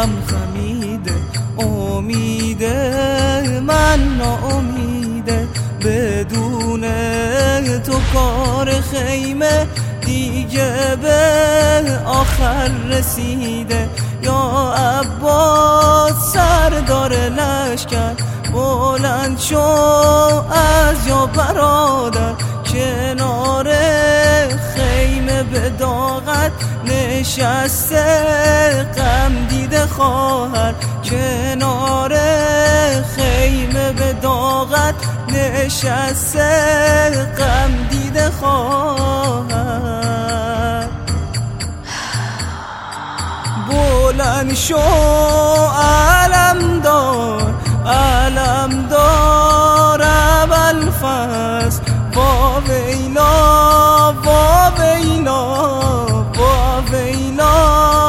دلم خمیده، امیده من ناامیده، بدون تو کار خیمه دیگه به آخر رسیده. یا عباس سردار لشکر بلند شو از یا برادر، کنار خیمه به داغت نشسته غم دیده خواهر، کنار خیمه به داغت نشسته غم دیده خواهر. بلند شو علم دار، علم دار ابوالفضل، واویلا واویلا واویلا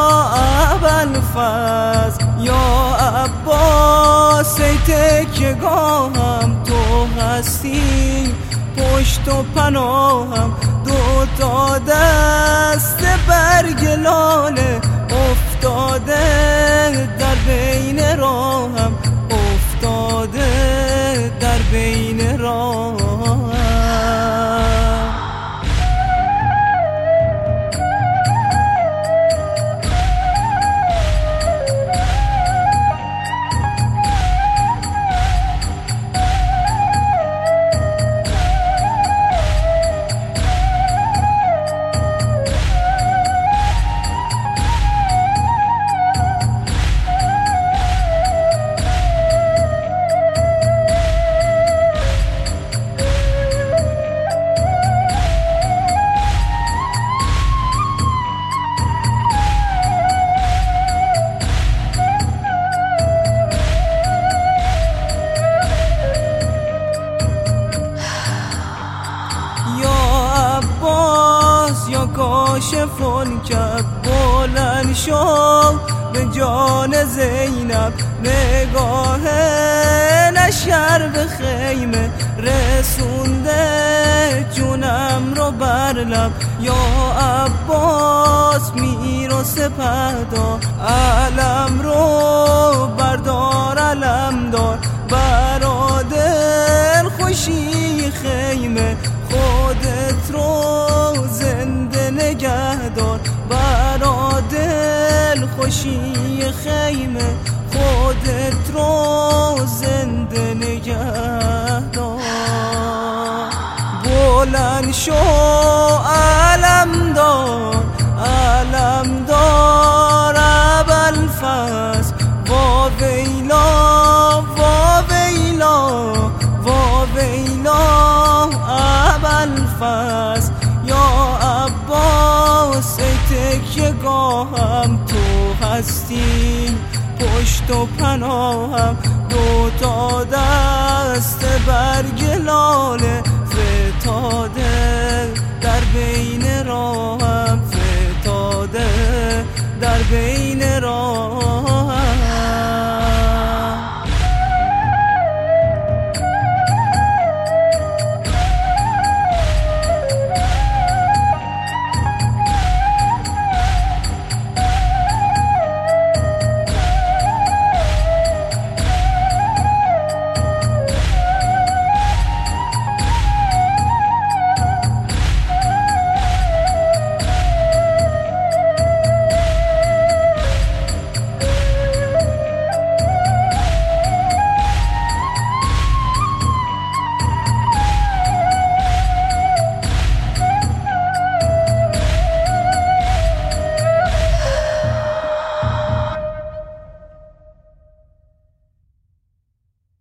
ابوالفضل. یا عباس ای تکیه گاهم، تو هستی پشت و پناهم، دو تا دست برگ لاله افتاده در بین راهم، افتاده در بین راهم. یا کاشف الکرب بلند شو به جان زینب، نگاه لشکر به خیمه رسونده جونم رو بر لب. یا عباس میر و سپهدار، علم رو بردار علم دار، برادر خوشی خیمه خودت رو زنده نگه دار، برادر خوشی خیمه خودت رو زنده نگه دار. بلند شو علم دار، علم دار ابوالفضل، واویلا واویلا واویلا ابوالفضل. یا عباس ای تکیه گاهم، تو هستی پشت و پناهم، دو تا دست برگ لاله فتاده در بین راهم، فتاده در بین راهم.